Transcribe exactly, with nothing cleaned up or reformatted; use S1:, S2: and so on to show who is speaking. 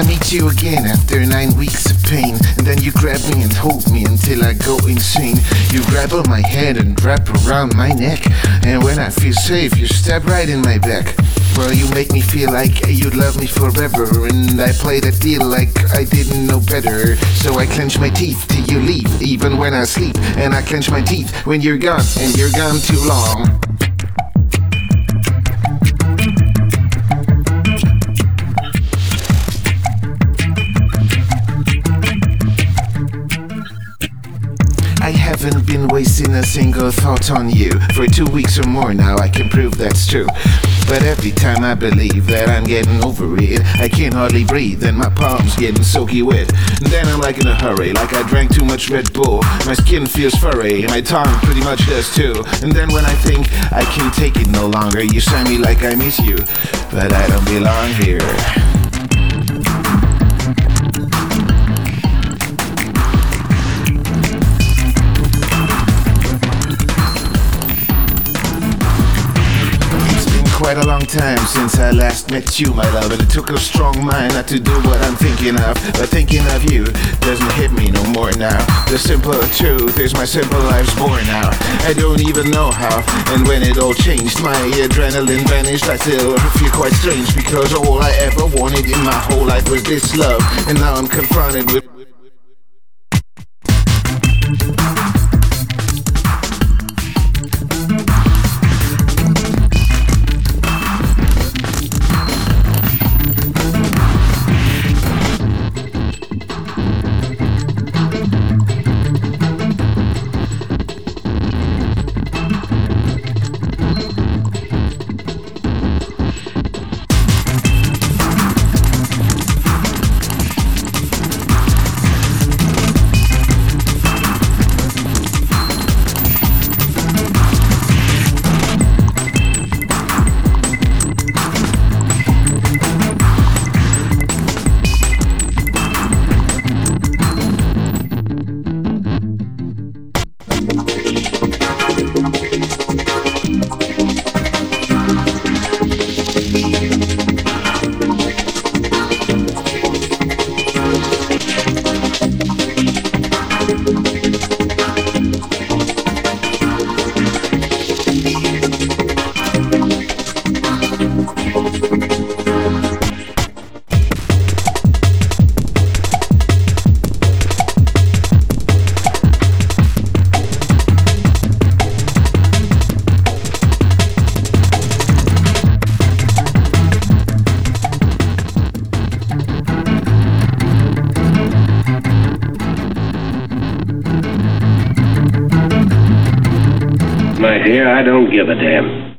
S1: I meet you again after nine weeks of pain, and then you grab me and hold me until I go insane. You grab on my head and wrap around my neck, and when I feel safe, you stab right in my back. Well, you make me feel like you'd love me forever, and I play that deal like I didn't know better. So I clench my teeth till you leave, even when I sleep, and I clench my teeth when you're gone, and you're gone too long. I haven't been wasting a single thought on you for two weeks or more now, I can prove that's true. But every time I believe that I'm getting over it, I can hardly breathe and my palms getting soaky wet. And then I'm like in a hurry, like I drank too much Red Bull. My skin feels furry, my tongue pretty much does too. And then when I think I can take it no longer, you sigh me like I miss you, but I don't belong here. Quite a long time since I last met you, my love, and it took a strong mind not to do what I'm thinking of. But thinking of you doesn't hit me no more now. The simple truth is my simple life's born out. I don't even know how, and when it all changed, my adrenaline vanished. I still feel quite strange, because all I ever wanted in my whole life was this love, and now I'm confronted with
S2: My dear, I don't give a damn.